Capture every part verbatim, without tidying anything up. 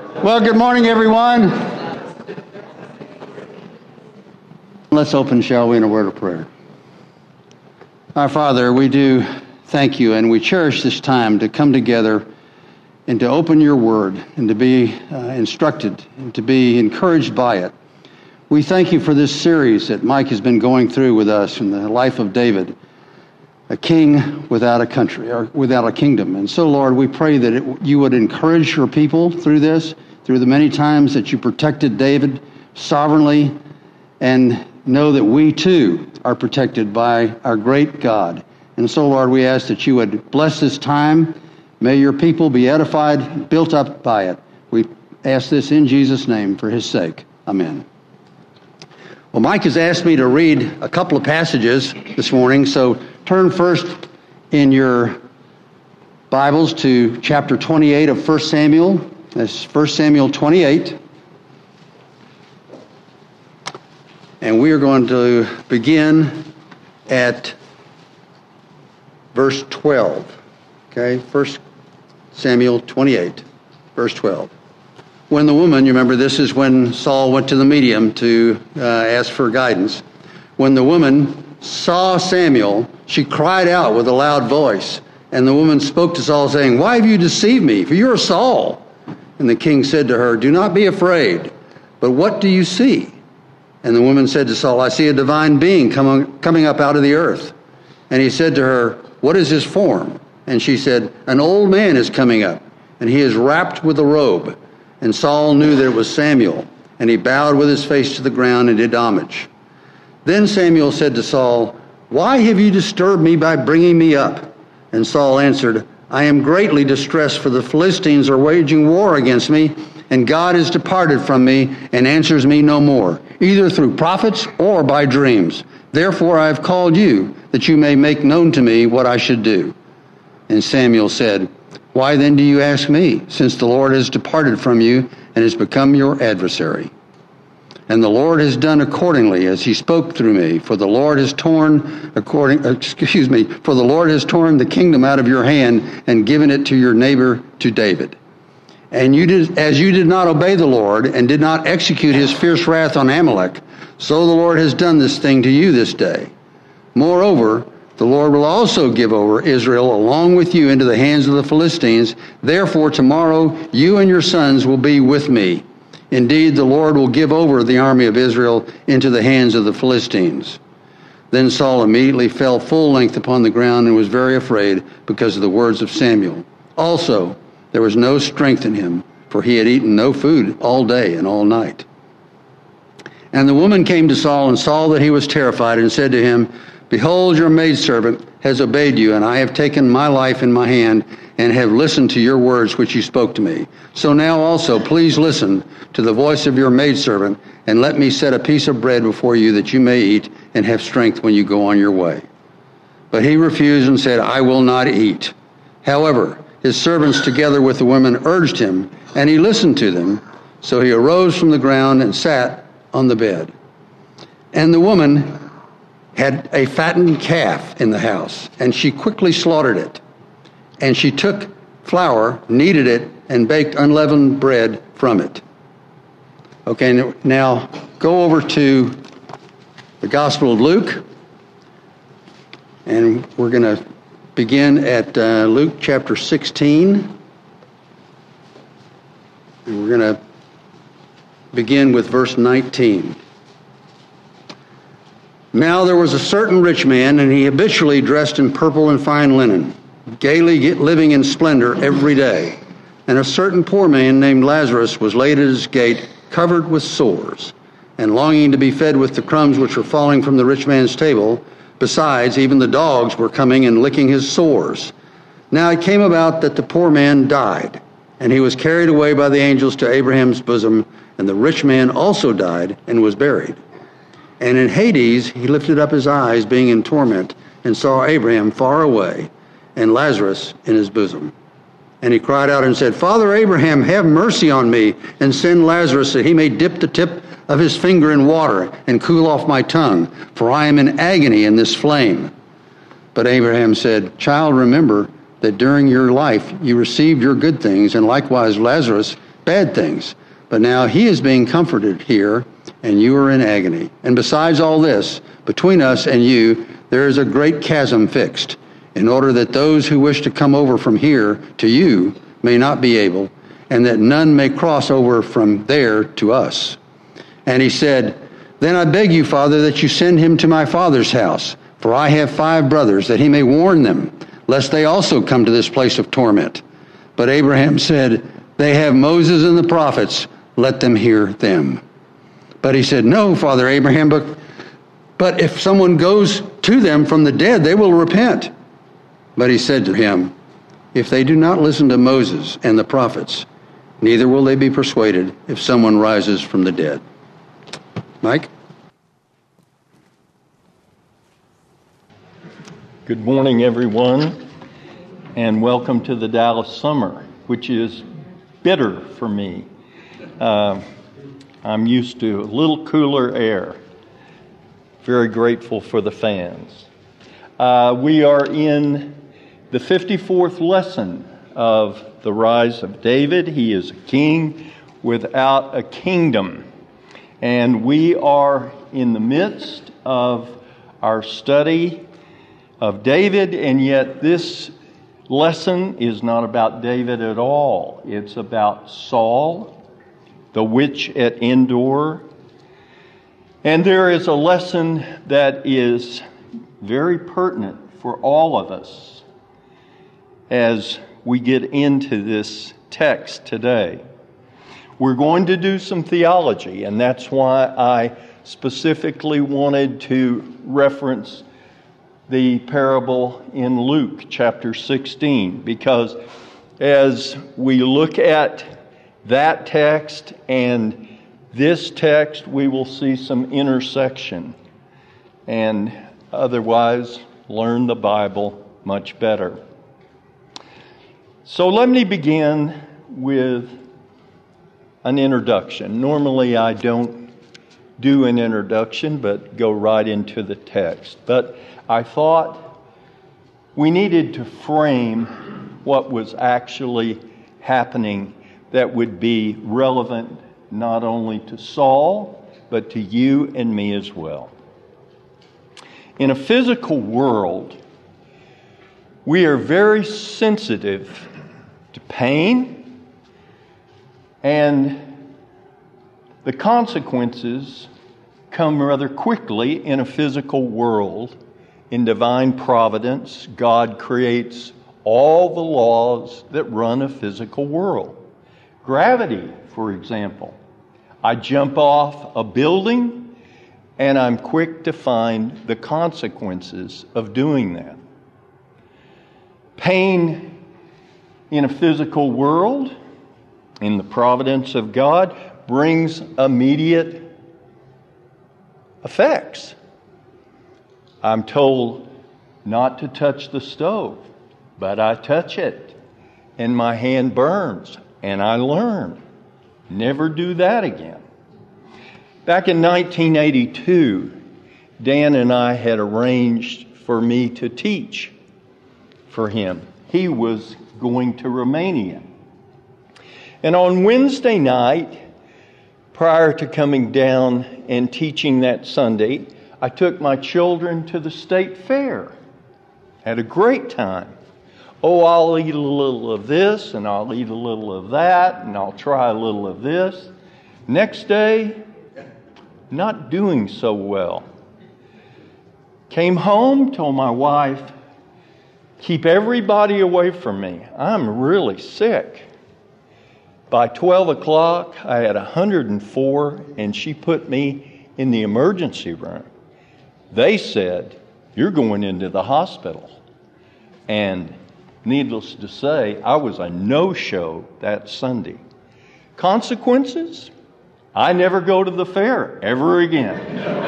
Well, good morning, everyone. Let's open, shall we, in a word of prayer. Our Father, we do thank you, and we cherish this time to come together and to open your word and to be uh, instructed and to be encouraged by it. We thank you for this series that Mike has been going through with us in the life of David, a king without a country or without a kingdom. And so, Lord, we pray that it, you would encourage your people through this, through the many times that you protected David sovereignly, and know that we too are protected by our great God. And so, Lord, we ask that you would bless this time. May your people be edified, built up by it. We ask this in Jesus' name for his sake. Amen. Well, Mike has asked me to read a couple of passages this morning, so turn first in your Bibles to chapter twenty-eight of First Samuel. That's First Samuel twenty-eight. And we are going to begin at verse twelve. Okay, First Samuel twenty-eight, verse twelve. When the woman, you remember this is when Saul went to the medium to uh, ask for guidance. When the woman saw Samuel, she cried out with a loud voice. And the woman spoke to Saul, saying, "Why have you deceived me? For you are Saul." And the king said to her, "Do not be afraid, but what do you see?" And the woman said to Saul, "I see a divine being coming coming up out of the earth." And he said to her, "What is his form?" And she said, "An old man is coming up, and he is wrapped with a robe." And Saul knew that it was Samuel, and he bowed with his face to the ground and did homage. Then Samuel said to Saul, "Why have you disturbed me by bringing me up?" And Saul answered, "I am greatly distressed, for the Philistines are waging war against me, and God has departed from me and answers me no more, either through prophets or by dreams. Therefore I have called you, that you may make known to me what I should do." And Samuel said, "Why then do you ask me, since the Lord has departed from you and has become your adversary? And the Lord has done accordingly as he spoke through me, for the Lord has torn according excuse me, for the Lord has torn the kingdom out of your hand and given it to your neighbor, to David. And you did as you did not obey the Lord and did not execute his fierce wrath on Amalek, so the Lord has done this thing to you this day. Moreover, the Lord will also give over Israel along with you into the hands of the Philistines. Therefore, tomorrow you and your sons will be with me. Indeed, the Lord will give over the army of Israel into the hands of the Philistines." Then Saul immediately fell full length upon the ground and was very afraid because of the words of Samuel. Also, there was no strength in him, for he had eaten no food all day and all night. And the woman came to Saul and saw that he was terrified and said to him, "Behold, your maidservant has obeyed you, and I have taken my life in my hand and have listened to your words which you spoke to me. So now also please listen to the voice of your maidservant, and let me set a piece of bread before you that you may eat and have strength when you go on your way." But he refused and said, "I will not eat." However, his servants together with the women urged him, and he listened to them. So he arose from the ground and sat on the bed. And the woman had a fattened calf in the house, and she quickly slaughtered it. And she took flour, kneaded it, and baked unleavened bread from it. Okay, now go over to the Gospel of Luke, and we're going to begin at uh, Luke chapter sixteen. And we're going to begin with verse nineteen. "Now there was a certain rich man, and he habitually dressed in purple and fine linen, gaily living in splendor every day. And a certain poor man named Lazarus was laid at his gate, covered with sores, and longing to be fed with the crumbs which were falling from the rich man's table. Besides, even the dogs were coming and licking his sores. Now it came about that the poor man died, and he was carried away by the angels to Abraham's bosom, and the rich man also died and was buried. And in Hades he lifted up his eyes, being in torment, and saw Abraham far away, and Lazarus in his bosom. And he cried out and said, Father Abraham, have mercy on me, and send Lazarus that he may dip the tip of his finger in water and cool off my tongue, for I am in agony in this flame. But Abraham said, Child, remember that during your life you received your good things, and likewise Lazarus bad things. But now he is being comforted here, and you are in agony. And besides all this, between us and you, there is a great chasm fixed, in order that those who wish to come over from here to you may not be able, and that none may cross over from there to us. And he said, Then I beg you, Father, that you send him to my father's house, for I have five brothers, that he may warn them, lest they also come to this place of torment. But Abraham said, They have Moses and the prophets, let them hear them. But he said, No, Father Abraham, but, but if someone goes to them from the dead, they will repent. But he said to him, If they do not listen to Moses and the prophets, neither will they be persuaded if someone rises from the dead. Mike? Good morning, everyone, and welcome to the Dallas summer, which is bitter for me. Uh, I'm used to a little cooler air. Very grateful for the fans. Uh, we are in the fifty-fourth lesson of the rise of David. He is a king without a kingdom. And we are in the midst of our study of David, and yet this lesson is not about David at all. It's about Saul, the witch at Endor. And there is a lesson that is very pertinent for all of us as we get into this text today. We're going to do some theology, and that's why I specifically wanted to reference the parable in Luke chapter sixteen, because as we look at that text and this text, we will see some intersection, and otherwise learn the Bible much better. So let me begin with an introduction. Normally I don't do an introduction, but go right into the text. But I thought we needed to frame what was actually happening that would be relevant not only to Saul, but to you and me as well. In a physical world, we are very sensitive to pain, and the consequences come rather quickly in a physical world. In divine providence, God creates all the laws that run a physical world. Gravity, for example. I jump off a building, and I'm quick to find the consequences of doing that. Pain in a physical world, in the providence of God, brings immediate effects. I'm told not to touch the stove, but I touch it, and my hand burns, and I learn. Never do that again. Back in nineteen eighty-two, Dan and I had arranged for me to teach for him. He was going to Romania. And on Wednesday night, prior to coming down and teaching that Sunday, I took my children to the state fair. Had a great time. Oh, I'll eat a little of this, and I'll eat a little of that, and I'll try a little of this. Next day, not doing so well. Came home, told my wife, keep everybody away from me. I'm really sick. By twelve o'clock, I had one hundred four, and she put me in the emergency room. They said, you're going into the hospital. And needless to say, I was a no-show that Sunday. Consequences? I never go to the fair ever again.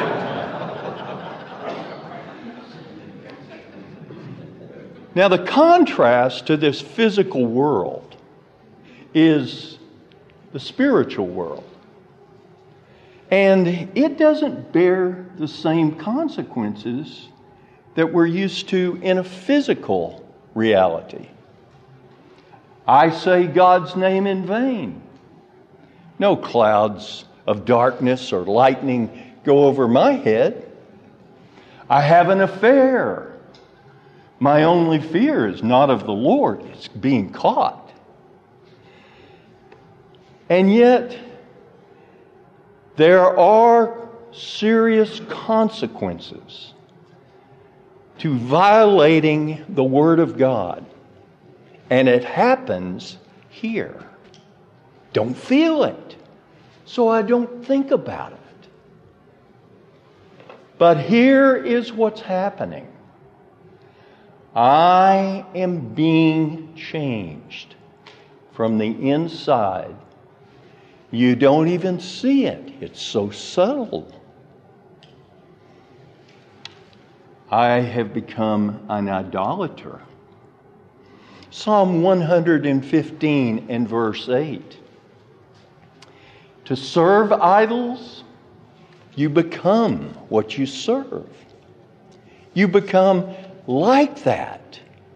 Now, the contrast to this physical world is the spiritual world. And it doesn't bear the same consequences that we're used to in a physical reality. I say God's name in vain. No clouds of darkness or lightning go over my head. I have an affair. My only fear is not of the Lord, it's being caught. And yet, there are serious consequences to violating the Word of God. And it happens here. Don't feel it, so I don't think about it. But here is what's happening. I am being changed from the inside. You don't even see it. It's so subtle. I have become an idolater. Psalm one hundred fifteen and verse eight. To serve idols, you become what you serve. You become like that.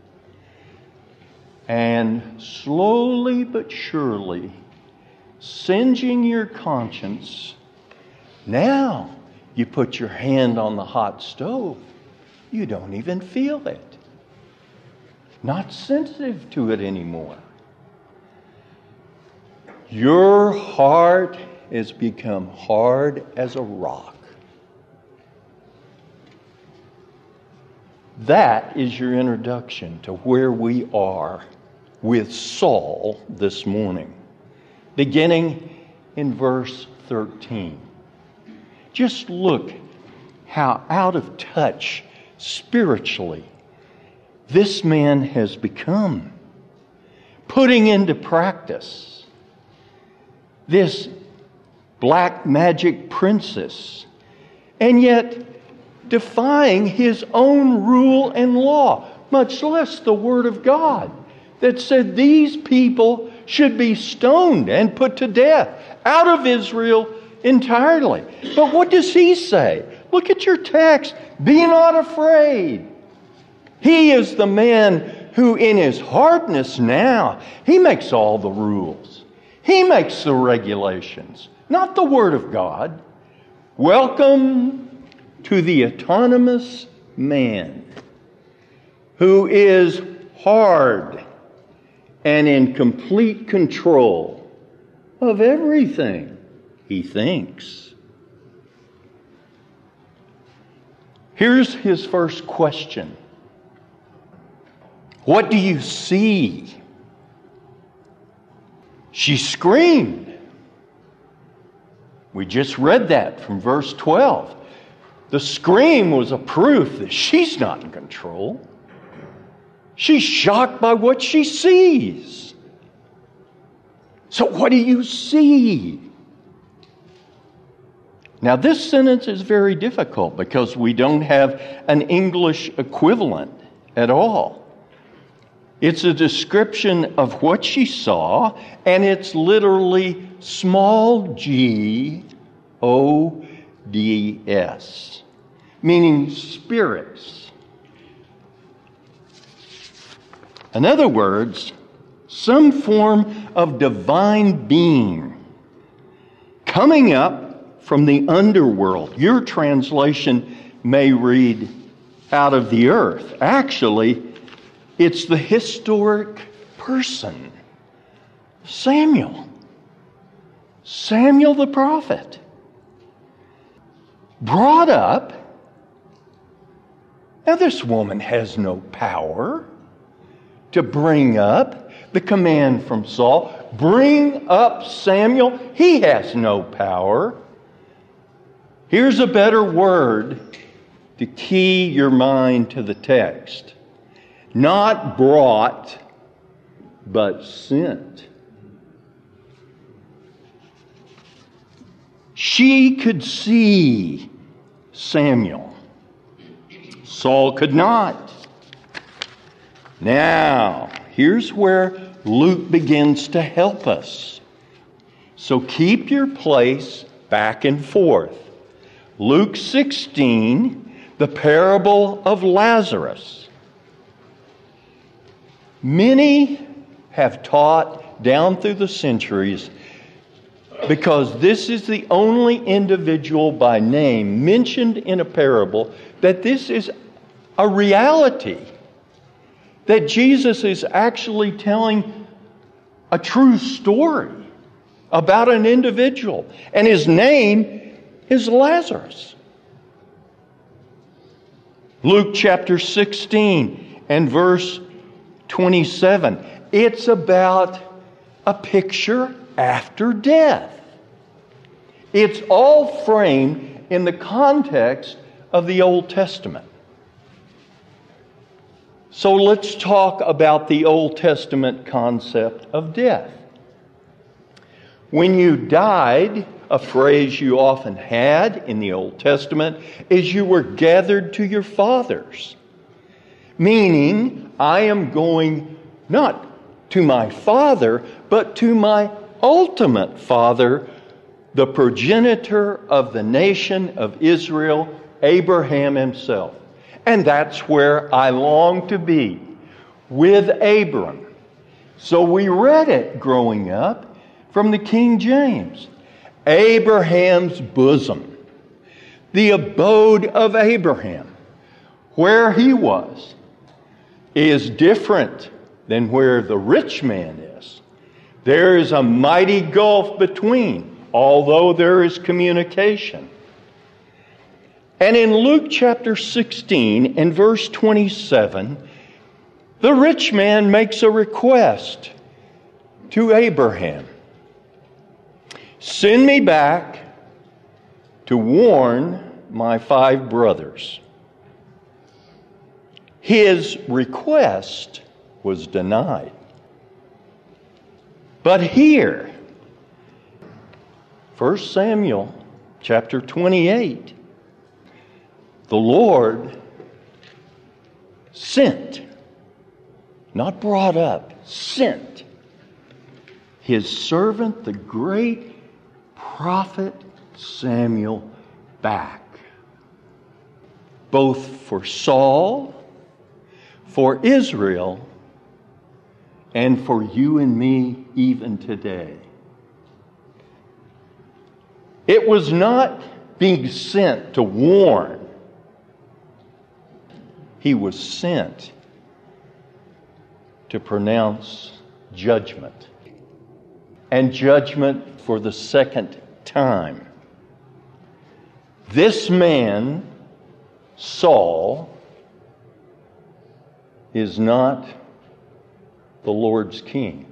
And slowly but surely, singeing your conscience, now you put your hand on the hot stove. You don't even feel it. Not sensitive to it anymore. Your heart has become hard as a rock. That is your introduction to where we are with Saul this morning, beginning in verse thirteen. Just look how out of touch spiritually this man has become, putting into practice this black magic princess, and yet defying his own rule and law, much less the Word of God that said these people should be stoned and put to death out of Israel entirely. But what does he say? Look at your text. Be not afraid. He is the man who in his hardness now, he makes all the rules. He makes the regulations, not the Word of God. Welcome to the autonomous man who is hard and in complete control of everything he thinks. Here's his first question. What do you see? She screamed. We just read that from verse twelve. The scream was a proof that she's not in control. She's shocked by what she sees. So what do you see? Now this sentence is very difficult because we don't have an English equivalent at all. It's a description of what she saw, and it's literally small g O D S, meaning spirits. In other words, some form of divine being coming up from the underworld. Your translation may read out of the earth. Actually, it's the historic person, Samuel. Samuel the prophet. Brought up. Now this woman has no power to bring up. The command from Saul, bring up Samuel. He has no power. Here's a better word to key your mind to the text. Not brought, but sent. She could see Samuel. Saul could not. Now, here's where Luke begins to help us. So keep your place back and forth. Luke sixteen, the parable of Lazarus. Many have taught down through the centuries because this is the only individual by name mentioned in a parable that this is a reality, that Jesus is actually telling a true story about an individual, and his name is Lazarus. Luke chapter sixteen and verse twenty-seven. It's about a picture after death. It's all framed in the context of the Old Testament. So let's talk about the Old Testament concept of death. When you died, a phrase you often had in the Old Testament is you were gathered to your fathers. Meaning, I am going not to my father, but to my ultimate father, the progenitor of the nation of Israel, Abraham himself. And that's where I long to be, with Abram. So we read it growing up from the King James. Abraham's bosom, the abode of Abraham, where he was, is different than where the rich man is. There is a mighty gulf between, although there is communication. And in Luke chapter sixteen and verse twenty-seven, the rich man makes a request to Abraham. Send me back to warn my five brothers. His request was denied. But here, First Samuel chapter twenty-eight, the Lord sent, not brought up, sent his servant, the great prophet Samuel, back. Both for Saul, for Israel, and for you and me even today. It was not being sent to warn. He was sent to pronounce judgment. And judgment for the second time. This man, Saul, is not the Lord's king.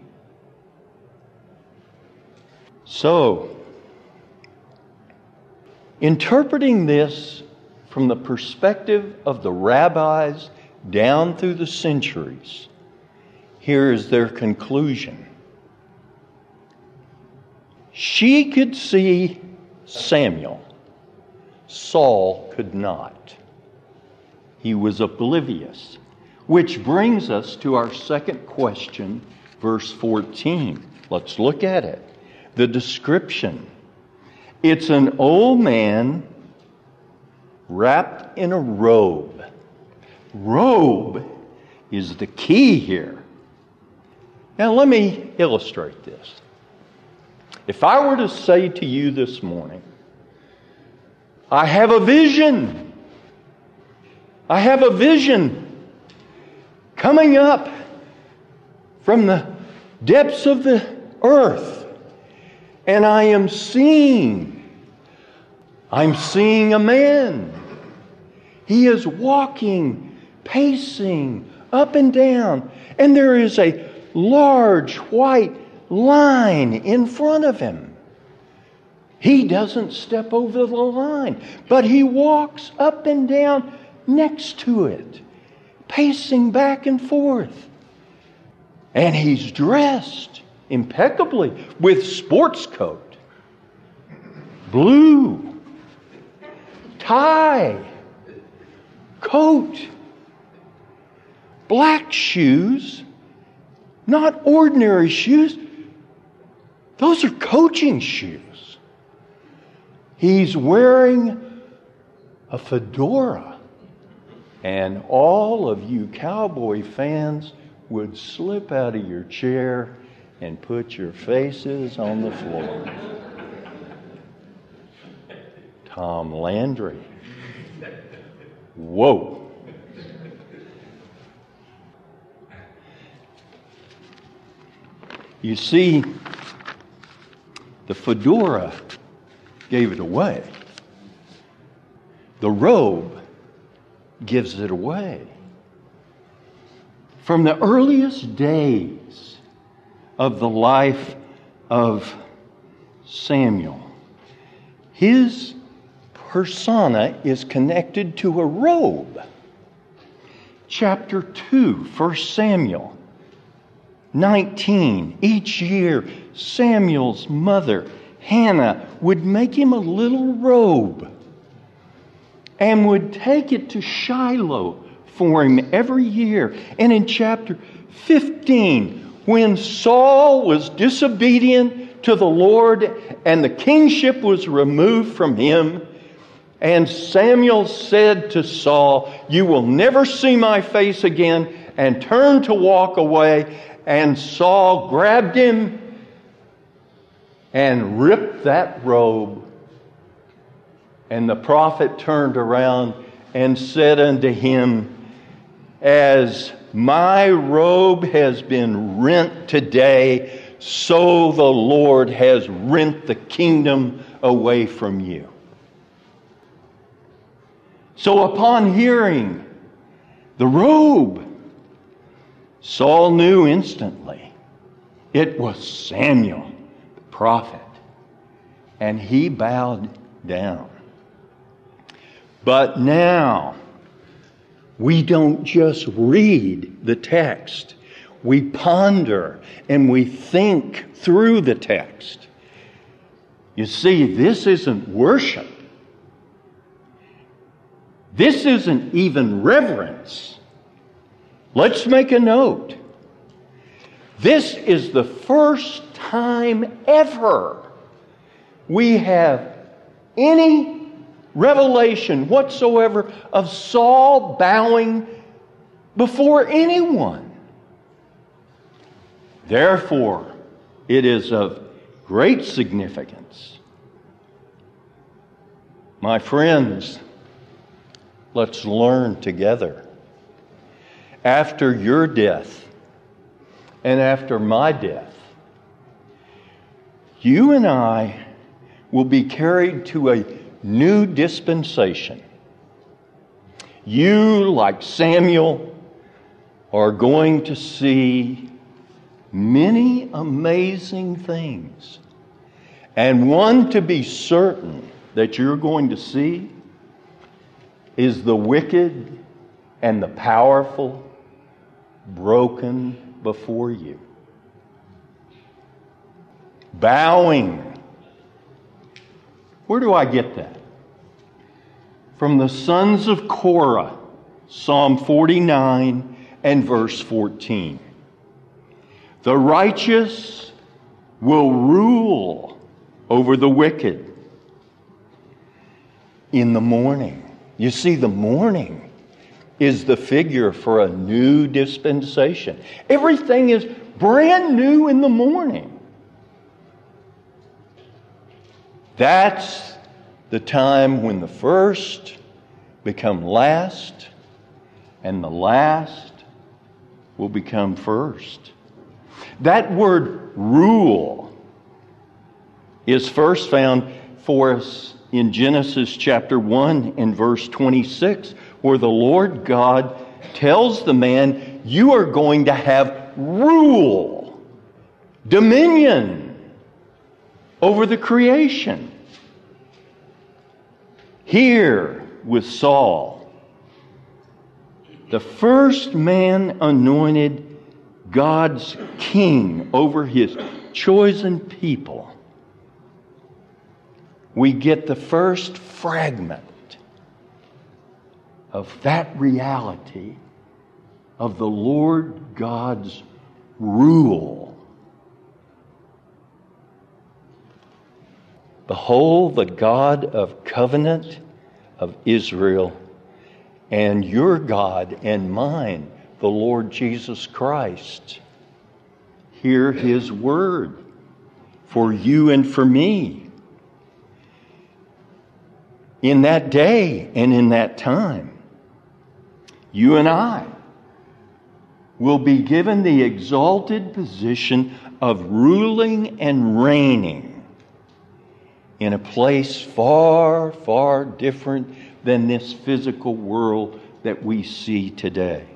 So, interpreting this from the perspective of the rabbis down through the centuries, here is their conclusion. She could see Samuel. Saul could not. He was oblivious. Which brings us to our second question, verse fourteen. Let's look at it. The description. It's an old man wrapped in a robe. Robe is the key here. Now let me illustrate this. If I were to say to you this morning, I have a vision. I have a vision coming up from the depths of the earth. And I am seeing, I'm seeing a man. He is walking, pacing up and down. And there is a large white line in front of him. He doesn't step over the line, but he walks up and down next to it, pacing back and forth. And he's dressed impeccably with sports coat, blue, tie, coat, black shoes, not ordinary shoes. Those are coaching shoes. He's wearing a fedora. And all of you cowboy fans would slip out of your chair and put your faces on the floor. Tom Landry. Whoa. You see, the fedora gave it away. The robe gives it away. From the earliest days of the life of Samuel, his persona is connected to a robe. Chapter two, First Samuel nineteen. Each year, Samuel's mother, Hannah, would make him a little robe and would take it to Shiloh for him every year. And in chapter fifteen, when Saul was disobedient to the Lord and the kingship was removed from him, and Samuel said to Saul, "You will never see my face again," and turned to walk away, and Saul grabbed him and ripped that robe. And the prophet turned around and said unto him, "As my robe has been rent today, so the Lord has rent the kingdom away from you." So upon hearing the robe, Saul knew instantly it was Samuel, the prophet, and he bowed down. But now, we don't just read the text. We ponder and we think through the text. You see, this isn't worship. This isn't even reverence. Let's make a note. This is the first time ever we have any revelation whatsoever of Saul bowing before anyone. Therefore, it is of great significance. My friends, let's learn together. After your death and after my death, you and I will be carried to a new dispensation. You, like Samuel, are going to see many amazing things. And one to be certain that you're going to see is the wicked and the powerful broken before you. Bowing. Where do I get that? From the sons of Korah, Psalm forty-nine and verse fourteen. The righteous will rule over the wicked in the morning. You see, the morning is the figure for a new dispensation. Everything is brand new in the morning. That's the time when the first become last and the last will become first. That word rule is first found for us in Genesis chapter one and verse twenty-six, where the Lord God tells the man, you are going to have rule, dominion over the creation. Here with Saul, the first man anointed God's king over his chosen people. We get the first fragment of that reality of the Lord God's rule. Behold, the God of covenant of Israel, and your God and mine, the Lord Jesus Christ. Hear his word for you and for me. in that day and in that time, you and I will be given the exalted position of ruling and reigning in a place far, far different than this physical world that we see today.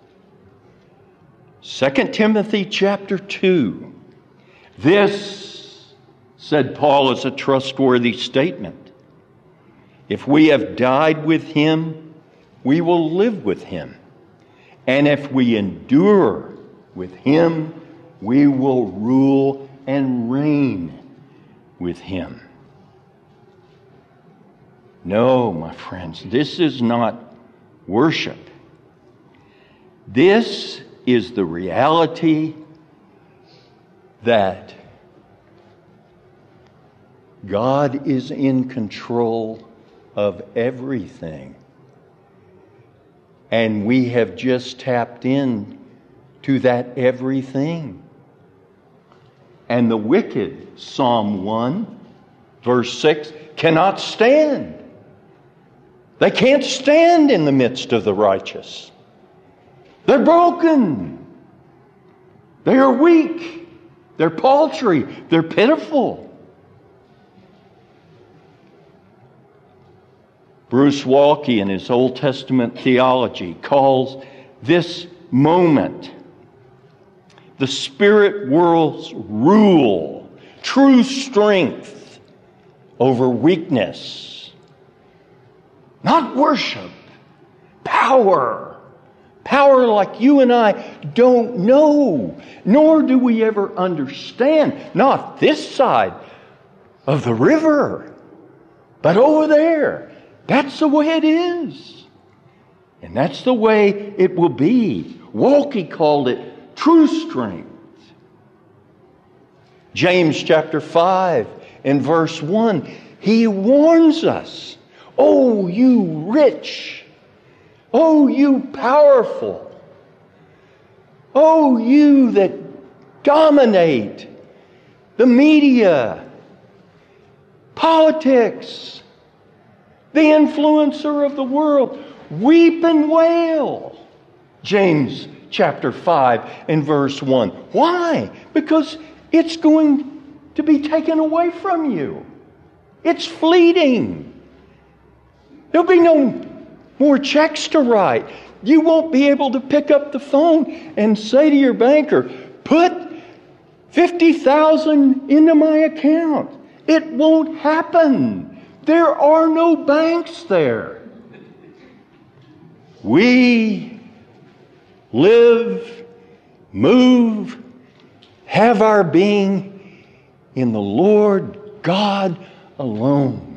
Second Timothy chapter two. This, said Paul, is a trustworthy statement. If we have died with him, we will live with him. And if we endure with him, we will rule and reign with him. No, my friends, this is not worship. This is the reality that God is in control of everything. And we have just tapped in to that everything. And the wicked, Psalm one, verse six, cannot stand. They can't stand in the midst of the righteous. They're broken. They are weak. They're paltry. They're pitiful. Bruce Waltke, in his Old Testament theology, calls this moment the spirit world's rule, true strength over weakness. Not worship, power. Power like you and I don't know, nor do we ever understand. Not this side of the river, but over there. That's the way it is. And that's the way it will be. Waltke called it true strength. James chapter five and verse one, he warns us, "Oh, you rich. Oh, you powerful. Oh, you that dominate the media, politics, the influencer of the world, weep and wail." James chapter five and verse one. Why? Because it's going to be taken away from you. It's fleeting. There'll be no more checks to write. You won't be able to pick up the phone and say to your banker, "Put fifty thousand dollars into my account." It won't happen. There are no banks there. We live, move, have our being in the Lord God alone.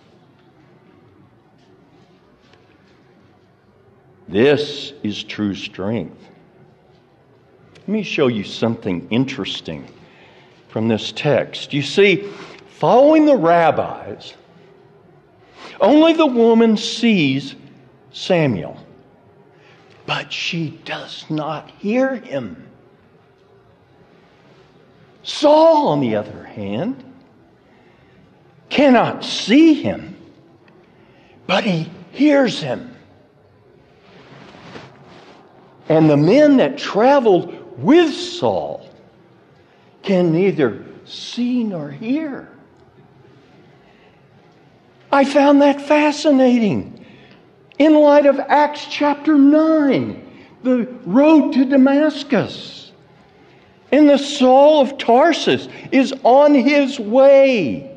This is true strength. Let me show you something interesting from this text. You see, following the rabbis, only the woman sees Samuel, but she does not hear him. Saul, on the other hand, cannot see him, but he hears him. And the men that traveled with Saul can neither see nor hear. I found that fascinating. In light of Acts chapter nine, the road to Damascus. And the Saul of Tarsus is on his way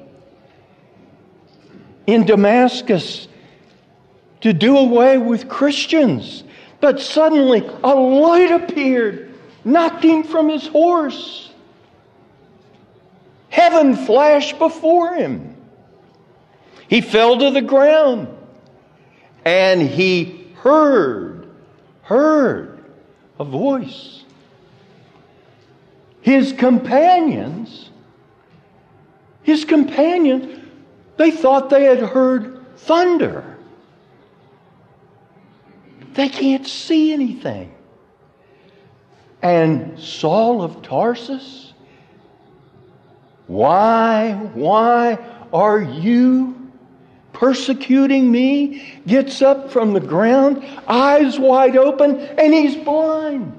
in Damascus to do away with Christians. But suddenly a light appeared, knocked him from his horse. Heaven flashed before him. He fell to the ground, and he heard, heard a voice. His companions, his companions, they thought they had heard thunder. They can't see anything. And Saul of Tarsus, why, why are you persecuting me, gets up from the ground, eyes wide open, and he's blind.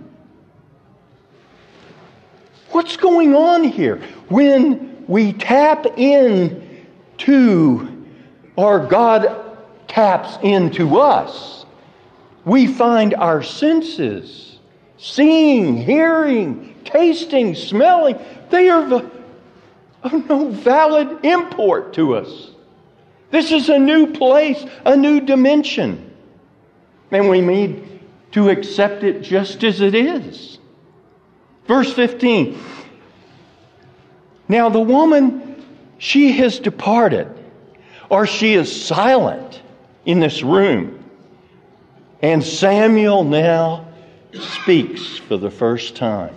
What's going on here? When we tap in to, or God taps into us, we find our senses, seeing, hearing, tasting, smelling, they are of no valid import to us. This is a new place, a new dimension. And we need to accept it just as it is. Verse fifteen. Now the woman, she has departed, or she is silent in this room. And Samuel now speaks for the first time.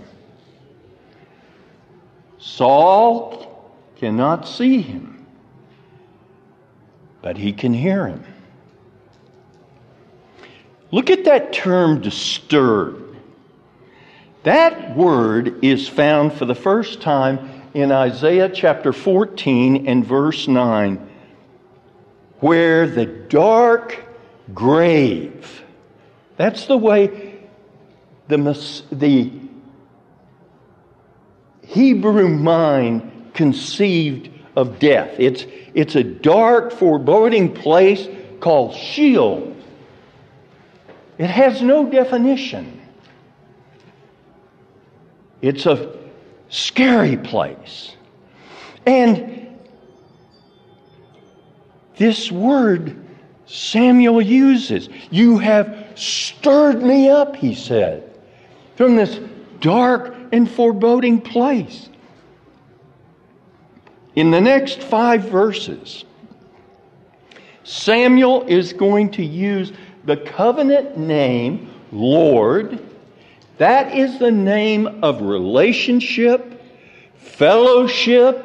Saul cannot see him, but he can hear him. Look at that term, disturbed. That word is found for the first time in Isaiah chapter fourteen and verse nine, where the dark grave, that's the way the, the Hebrew mind conceived of death. It's, it's a dark, foreboding place called Sheol. It has no definition. It's a scary place. And this word Samuel uses, you have stirred me up, he said, from this dark and foreboding place. In the next five verses, Samuel is going to use the covenant name, Lord. That is the name of relationship, fellowship.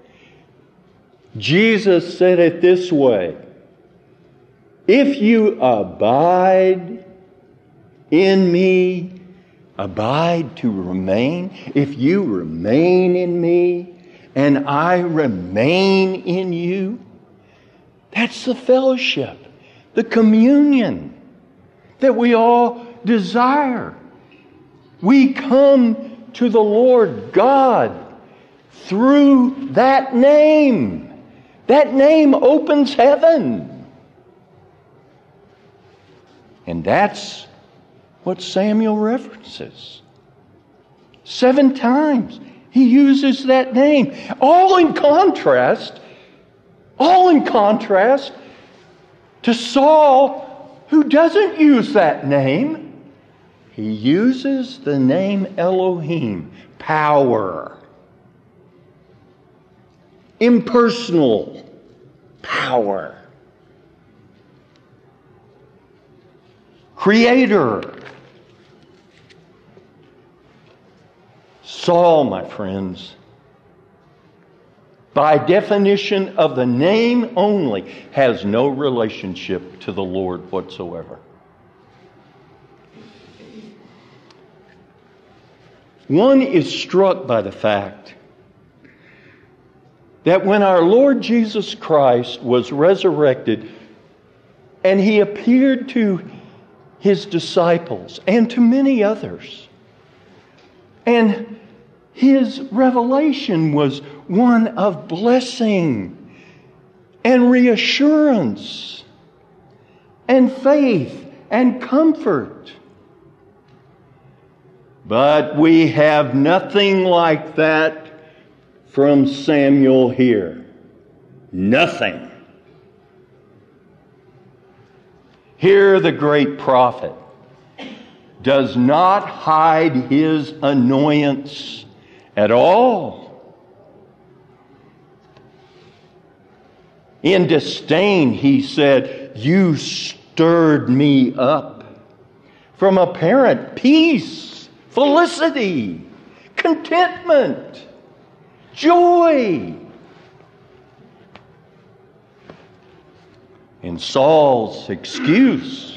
Jesus said it this way: if you abide in me, abide to remain. If you remain in me and I remain in you, that's the fellowship, the communion that we all desire. We come to the Lord God through that name. That name opens heaven. And that's what Samuel references. Seven times he uses that name. All in contrast, all in contrast to Saul, who doesn't use that name. He uses the name Elohim, power. Impersonal power. Creator. Saul, my friends, by definition of the name only, has no relationship to the Lord whatsoever. One is struck by the fact that when our Lord Jesus Christ was resurrected and he appeared to his disciples and to many others, and his revelation was one of blessing and reassurance and faith and comfort. But we have nothing like that from Samuel here. Nothing. Here the great prophet does not hide his annoyance at all. In disdain, he said, "You stirred me up." From apparent peace, felicity, contentment, joy. In Saul's excuse,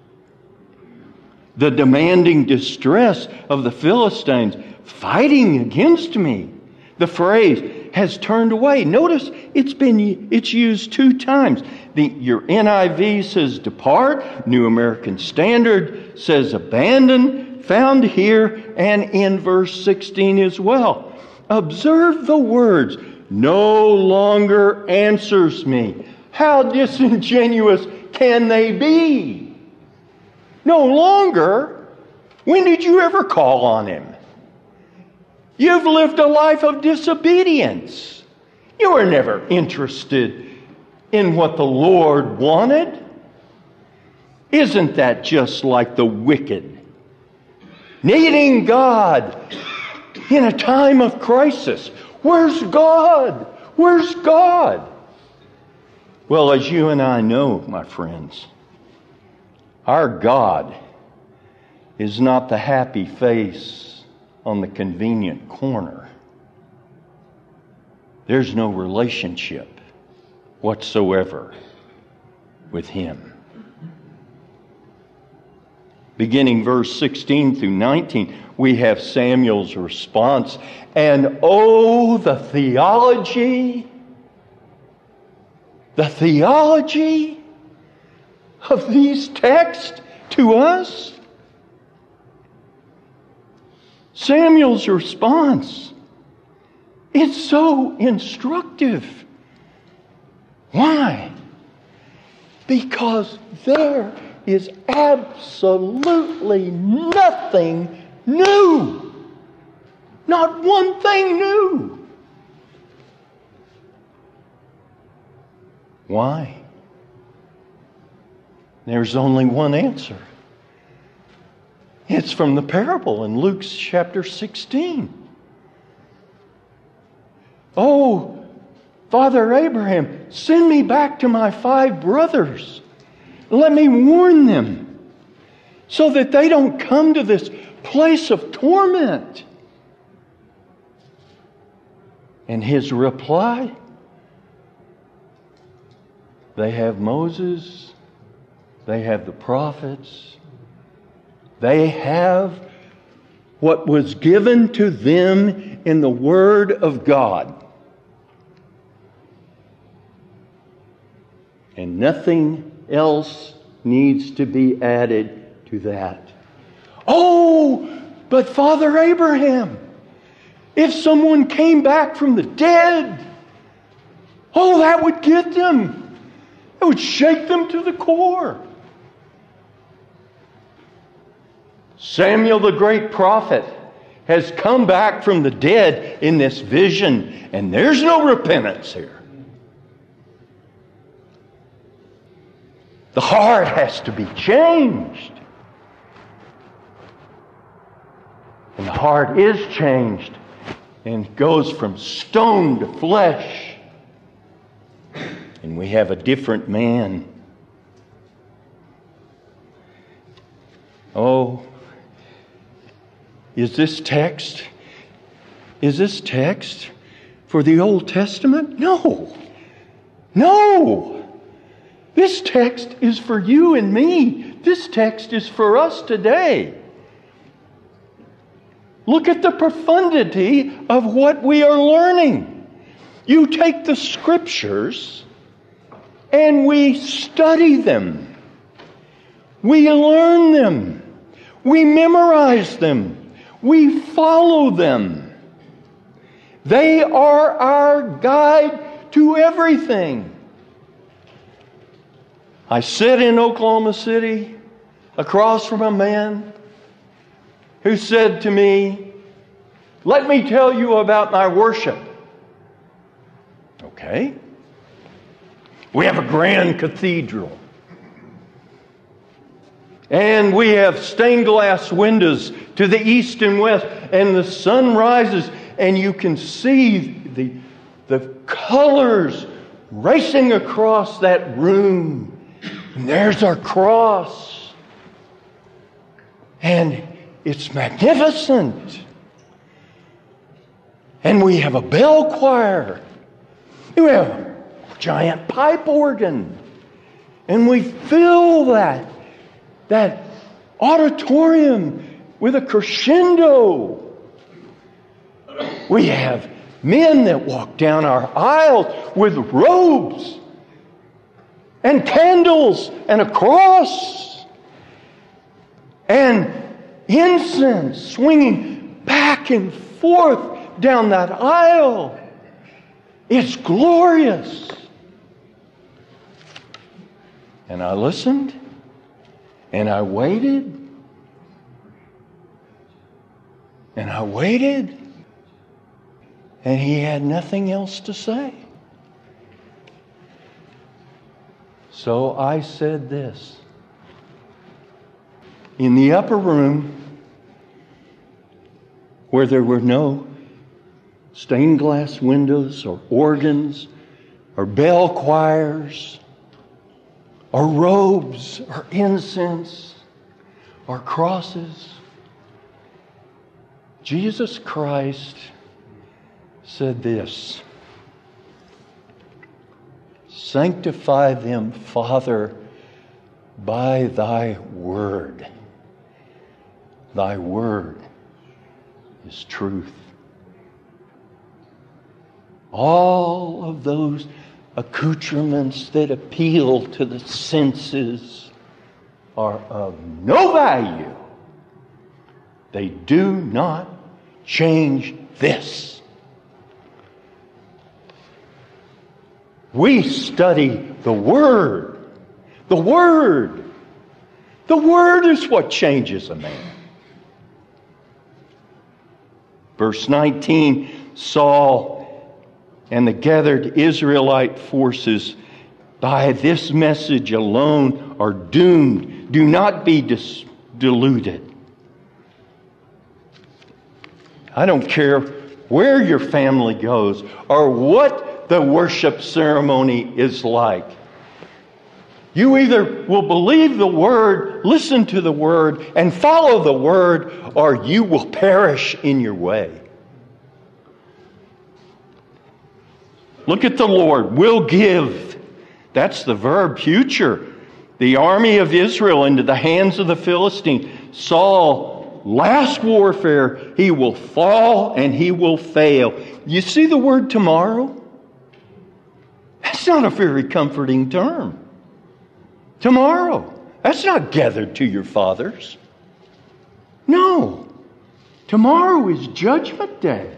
the demanding distress of the Philistines fighting against me, the phrase, has turned away. Notice it's been it's used two times. The, your N I V says depart. New American Standard says abandon. Found here and in verse sixteen as well. Observe the words. No longer answers me. How disingenuous can they be? No longer? When did you ever call on him? You've lived a life of disobedience. You were never interested in what the Lord wanted. Isn't that just like the wicked? Needing God in a time of crisis. Where's God? Where's God? Well, as you and I know, my friends, our God is not the happy face on the convenient corner. There's no relationship whatsoever with Him. Beginning verse sixteen through nineteen, we have Samuel's response. And oh, the theology, the theology of these texts to us. Samuel's response, it's so instructive. Why? Because there is absolutely nothing new. Not one thing new. Why? There's only one answer. It's from the parable in Luke chapter sixteen. Oh, Father Abraham, send me back to my five brothers. Let me warn them so that they don't come to this place of torment. And his reply, they have Moses, they have the prophets, they have what was given to them in the Word of God. And nothing else needs to be added to that. Oh, but Father Abraham, if someone came back from the dead, oh, that would get them. It would shake them to the core. Samuel, the great prophet, has come back from the dead in this vision, and there's no repentance here. The heart has to be changed. And the heart is changed and goes from stone to flesh. And we have a different man. Oh, is this text, is this text for the Old Testament? No. No. This text is for you and me. This text is for us today. Look at the profundity of what we are learning. You take the Scriptures and we study them. We learn them. We memorize them. We follow them. They are our guide to everything. I sit in Oklahoma City across from a man who said to me, "Let me tell you about my worship." Okay. We have a grand cathedral. And we have stained glass windows to the east and west. And the sun rises and you can see the, the colors racing across that room. And there's our cross. And it's magnificent. And we have a bell choir. We have a giant pipe organ. And we fill that, that auditorium with a crescendo. We have men that walked down our aisles with robes and candles and a cross and incense swinging back and forth down that aisle. It's glorious. And I listened and I waited and I waited, and he had nothing else to say. So I said this. In the upper room, where there were no stained glass windows or organs or bell choirs or robes or incense or crosses, Jesus Christ said this: "Sanctify them, Father, by thy word. Thy word is truth." All of those accoutrements that appeal to the senses are of no value. They do not change this. We study the Word. The Word. The Word is what changes a man. Verse nineteen, Saul and the gathered Israelite forces by this message alone are doomed. Do not be dis- deluded. I don't care where your family goes or what the worship ceremony is like. You either will believe the Word, listen to the Word, and follow the Word, or you will perish in your way. Look at the Lord. Will give. That's the verb, future. The army of Israel into the hands of the Philistine. Saul, last warfare, he will fall and he will fail. You see the word tomorrow? That's not a very comforting term. Tomorrow. That's not gathered to your fathers. No. Tomorrow is Judgment Day.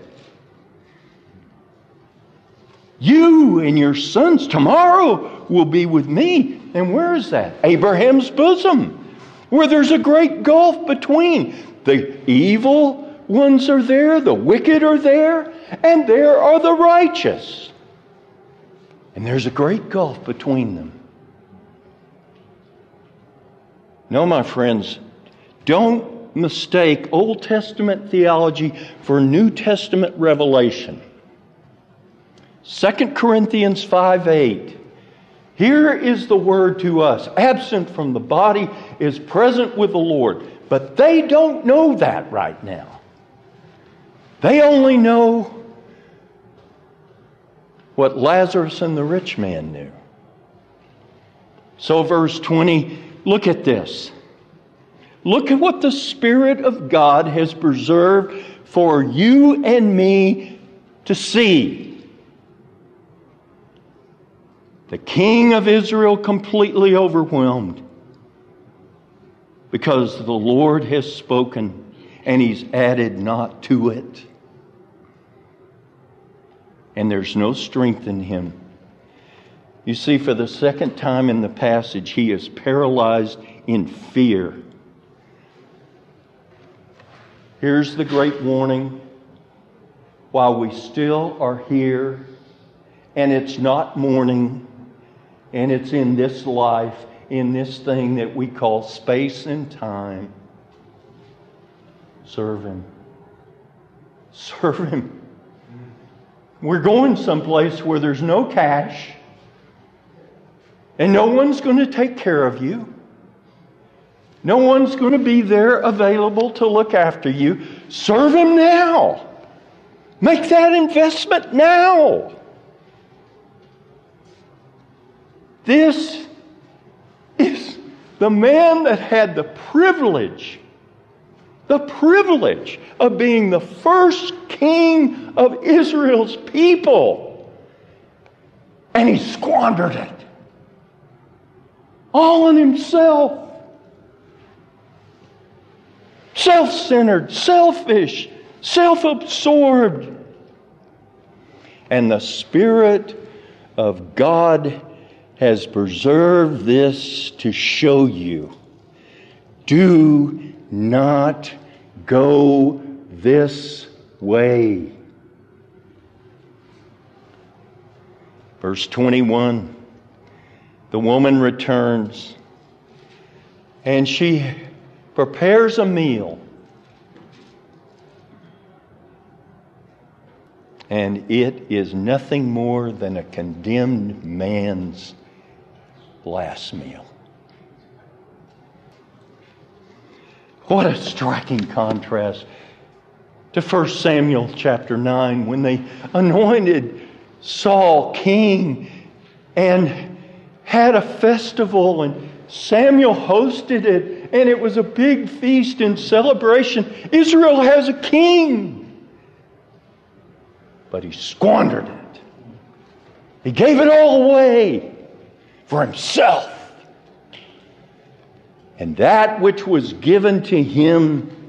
You and your sons tomorrow will be with me. And where is that? Abraham's bosom, where there's a great gulf between. The evil ones are there, the wicked are there, and there are the righteous. And there's a great gulf between them. No, my friends, don't mistake Old Testament theology for New Testament revelation. Second Corinthians five eight. Here is the word to us. Absent from the body is present with the Lord. But they don't know that right now. They only know what Lazarus and the rich man knew. So verse twenty, look at this. Look at what the Spirit of God has preserved for you and me to see. The King of Israel completely overwhelmed because the Lord has spoken and He's added not to it. And there's no strength in him. You see, for the second time in the passage, he is paralyzed in fear. Here's the great warning. While we still are here, and it's not morning, and it's in this life, in this thing that we call space and time, serve Him. Serve Him. We're going someplace where there's no cash, and no one's going to take care of you. No one's going to be there available to look after you. Serve Him now. Make that investment now. This is the man that had the privilege, the privilege of being the first king of Israel's people. And he squandered it. All on himself. Self-centered, selfish, self-absorbed. And the Spirit of God has preserved this to show you. Do not go this way. Verse twenty-one, the woman returns and she prepares a meal. And it is nothing more than a condemned man's last meal. What a striking contrast to First Samuel chapter nine, when they anointed Saul king and had a festival, and Samuel hosted it, and it was a big feast and celebration. Israel has a king. But he squandered it. He gave it all away for himself. And that which was given to him,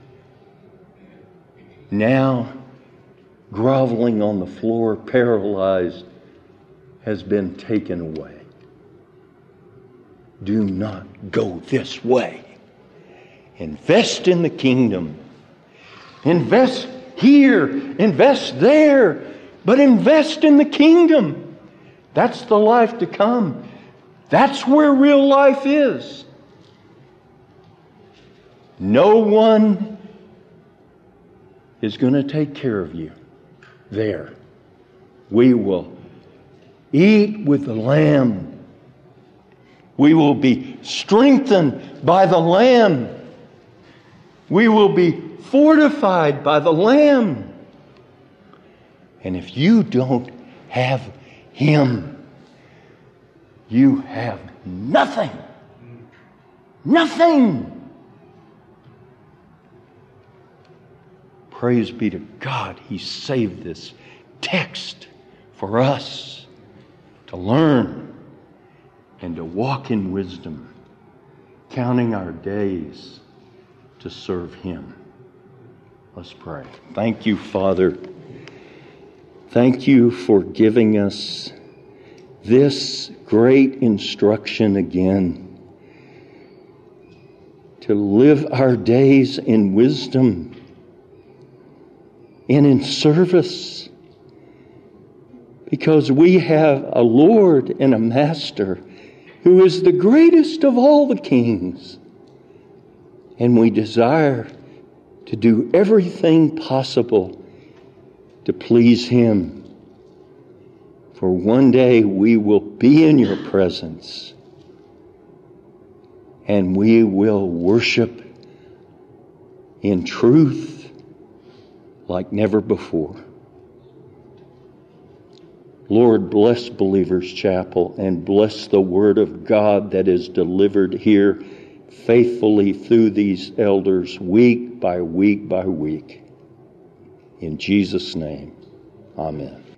now groveling on the floor, paralyzed, has been taken away. Do not go this way. Invest in the kingdom. Invest here, invest there, but invest in the kingdom. That's the life to come. That's where real life is. No one is going to take care of you there. We will eat with the Lamb. We will be strengthened by the Lamb. We will be fortified by the Lamb. And if you don't have Him, you have nothing. Nothing. Praise be to God, He saved this text for us to learn and to walk in wisdom, counting our days to serve Him. Let's pray. Thank you, Father. Thank you for giving us this great instruction again, to live our days in wisdom and in service, because we have a Lord and a Master who is the greatest of all the kings, and we desire to do everything possible to please Him. For one day we will be in your presence, and we will worship in truth like never before. Lord, bless Believers Chapel and bless the Word of God that is delivered here faithfully through these elders week by week by week. In Jesus' name, amen.